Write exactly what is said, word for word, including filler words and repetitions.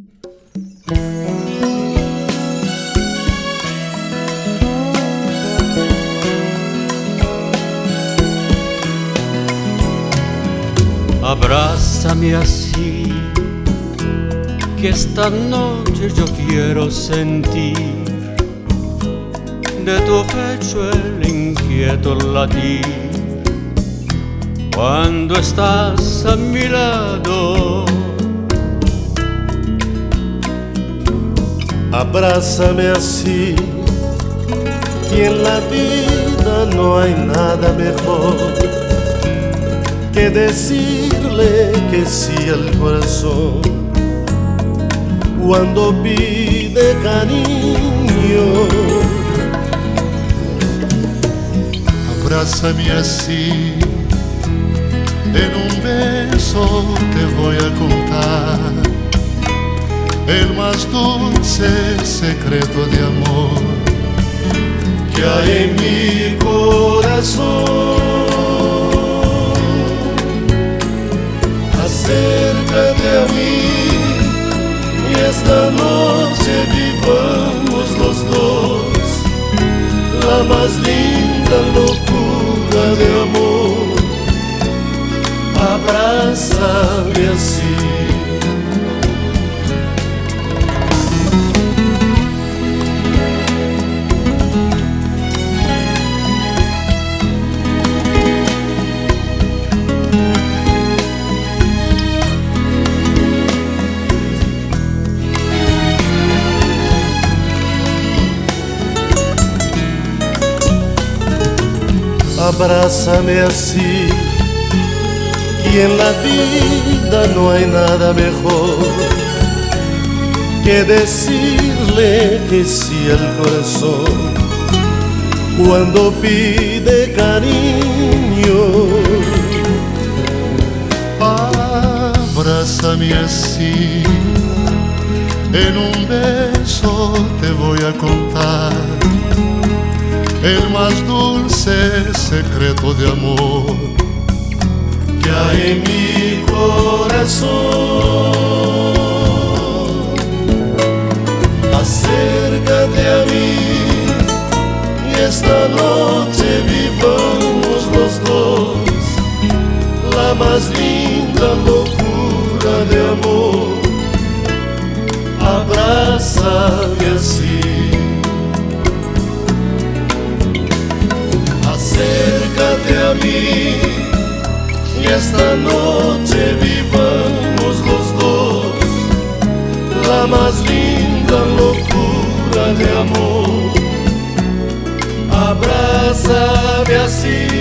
Abrázame así, que esta noche yo quiero sentir de tu pecho el inquieto latir. Cuando estás a mi lado, abrázame así, que en la vida no hay nada mejor que decirle que sí al corazón cuando pide cariño. Abrázame así, en un beso te voy a contar el más dulce secreto de amor que hay en mi corazón. Acércate a mí y esta noche vivamos los dos la más linda locura de amor. Abrázame así. Abrázame así, que en la vida no hay nada mejor que decirle que sí al corazón cuando pide cariño. Abrázame así, en un beso te voy a contar el más dulce secreto de amor que hay en mi corazón. Acércate a mí y esta noche vivamos los dos la más linda locura de amor. Abrázame así. Acércate a mí y esta noche vivamos los dos la más linda locura de amor. Abrázame así.